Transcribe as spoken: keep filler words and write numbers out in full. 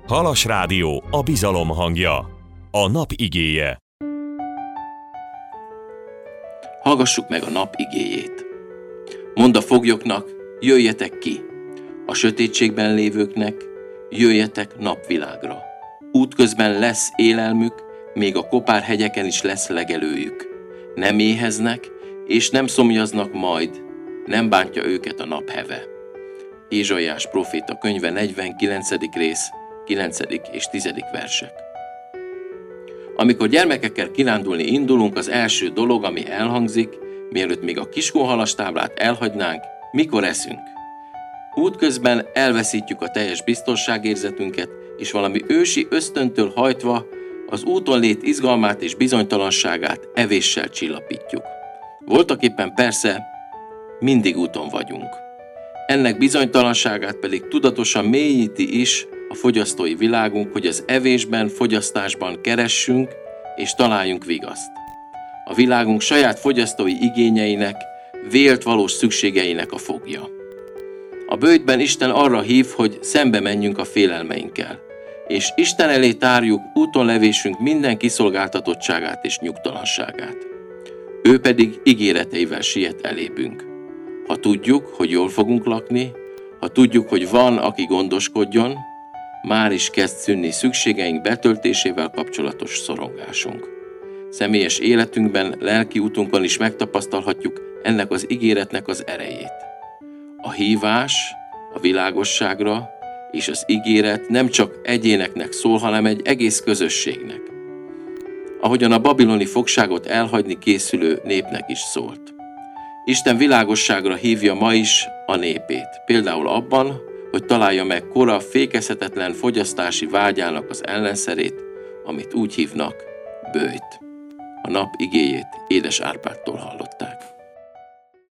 Halas Rádió, a bizalom hangja. A nap igéje. Hallgassuk meg a nap igéjét. Mondd a foglyoknak, jöjjetek ki. A sötétségben lévőknek, jöjjetek napvilágra. Útközben lesz élelmük, még a kopár hegyeken is lesz legelőjük. Nem éheznek, és nem szomjaznak majd, nem bántja őket a napheve. Ézsaiás próféta könyve negyvenkilencedik rész, kilencedik és tizedik versek. Amikor gyermekekkel kirándulni indulunk, az első dolog, ami elhangzik, mielőtt még a kiskóhalastáblát elhagynánk, mikor eszünk. Útközben elveszítjük a teljes biztonságérzetünket, és valami ősi ösztöntől hajtva az úton lét izgalmát és bizonytalanságát evéssel csillapítjuk. Voltaképpen persze mindig úton vagyunk. Ennek bizonytalanságát pedig tudatosan mélyíti is a fogyasztói világunk, hogy az evésben, fogyasztásban keressünk és találjunk vigaszt. A világunk saját fogyasztói igényeinek, vélt valós szükségeinek a fogja. A böjtben Isten arra hív, hogy szembe menjünk a félelmeinkkel, és Isten elé tárjuk úton levésünk minden kiszolgáltatottságát és nyugtalanságát. Ő pedig ígéreteivel siet elébünk. Ha tudjuk, hogy jól fogunk lakni, ha tudjuk, hogy van, aki gondoskodjon, már is kezd szűnni szükségeink betöltésével kapcsolatos szorongásunk. Személyes életünkben, lelki útunkon is megtapasztalhatjuk ennek az ígéretnek az erejét. A hívás a világosságra és az ígéret nem csak egyéneknek szól, hanem egy egész közösségnek. Ahogyan a babiloni fogságot elhagyni készülő népnek is szólt. Isten világosságra hívja ma is a népét, például abban, hogy találja meg kora, fékezhetetlen fogyasztási vágyának az ellenszerét, amit úgy hívnak böjt. A nap igéjét Édes Árpádtól hallották.